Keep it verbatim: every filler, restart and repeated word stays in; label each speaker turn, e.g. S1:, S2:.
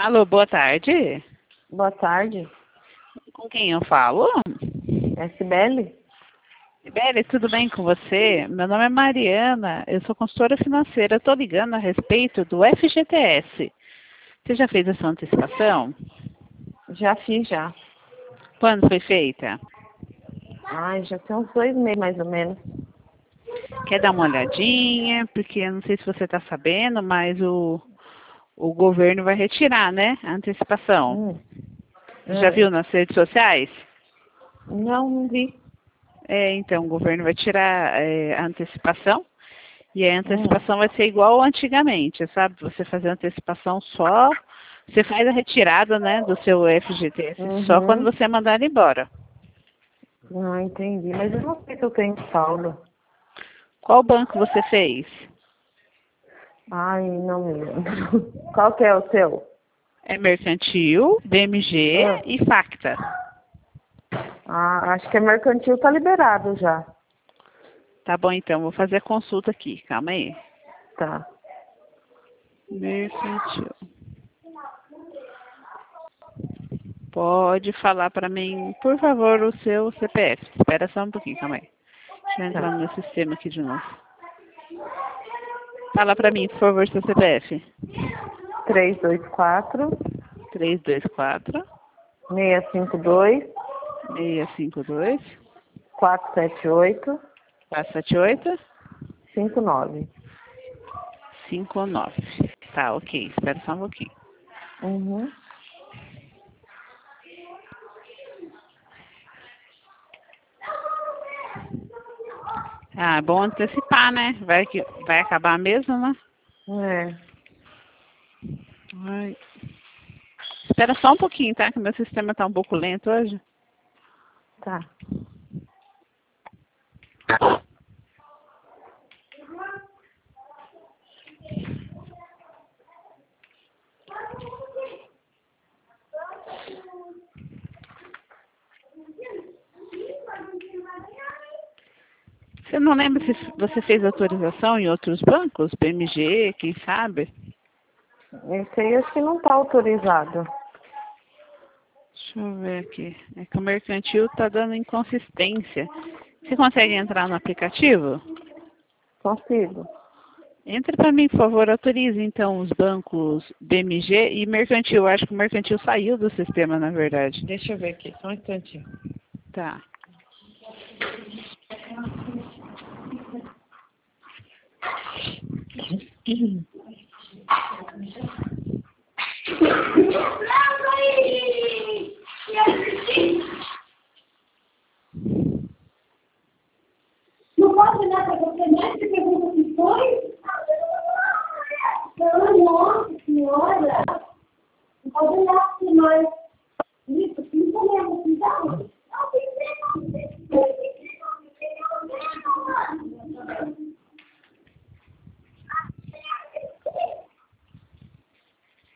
S1: Alô, boa tarde.
S2: Boa tarde.
S1: Com quem eu falo?
S2: É Sibeli?
S1: Sibeli, tudo bem com você? Meu nome é Mariana, eu sou consultora financeira. Estou ligando a respeito do F G T S. Você já fez a sua antecipação?
S2: Já fiz, já.
S1: Quando foi feita?
S2: Ai, já tem uns dois meses, mais ou menos.
S1: Quer dar uma olhadinha? Porque eu não sei se você está sabendo, mas o, o governo vai retirar, né, a antecipação.
S2: Hum.
S1: Você já
S2: Hum.
S1: viu nas redes sociais?
S2: Não, não vi.
S1: É, então, o governo vai tirar é, a antecipação. E a
S2: Hum.
S1: antecipação vai ser igual antigamente, sabe? Você fazer a antecipação só, você faz a retirada, né, do seu F G T S só quando
S2: Uhum.
S1: você mandar ele embora.
S2: Não entendi, mas eu não sei se eu tenho saldo.
S1: Qual banco você fez?
S2: Ai, não me lembro. Qual que é o seu?
S1: É Mercantil, B M G
S2: Ah,
S1: e Facta.
S2: ah, acho que é mercantil, tá liberado já.
S1: Tá bom, então, vou fazer a consulta aqui. Calma aí.
S2: Tá.
S1: Mercantil. Pode falar para mim, por favor, o seu C P F. Espera só um pouquinho, calma aí. Deixa eu entrar no meu
S2: Tá.
S1: sistema aqui de novo. Fala para mim, por favor, seu C P F.
S2: três dois quatro,
S1: três dois quatro,
S2: seis cinco dois,
S1: seis cinco dois,
S2: quatro sete oito,
S1: quatro sete oito,
S2: cinco nove.
S1: cinco nove. Tá, ok. Espera só um pouquinho.
S2: Uhum.
S1: Ah, é bom antecipar, né? Vai, que, vai acabar mesmo, né?
S2: É.
S1: Ai. Espera só um pouquinho, tá? Que meu sistema tá um pouco lento hoje.
S2: Tá.
S1: Você não lembra se você fez autorização em outros bancos? B M G, quem sabe?
S2: Esse aí acho que não tá autorizado.
S1: Deixa eu ver aqui. É que o mercantil tá dando inconsistência. Você consegue entrar no aplicativo?
S2: Consigo.
S1: Entre para mim, por favor, autorize então os bancos B M G e mercantil. Eu acho que o mercantil saiu do sistema, na verdade.
S2: Deixa eu ver aqui, só um instantinho.
S1: Tá.
S3: Não posso olhar para você mais que pergunta se foi? Não, nossa senhora. Não pode olhar assim mais. Isso, isso mesmo, então.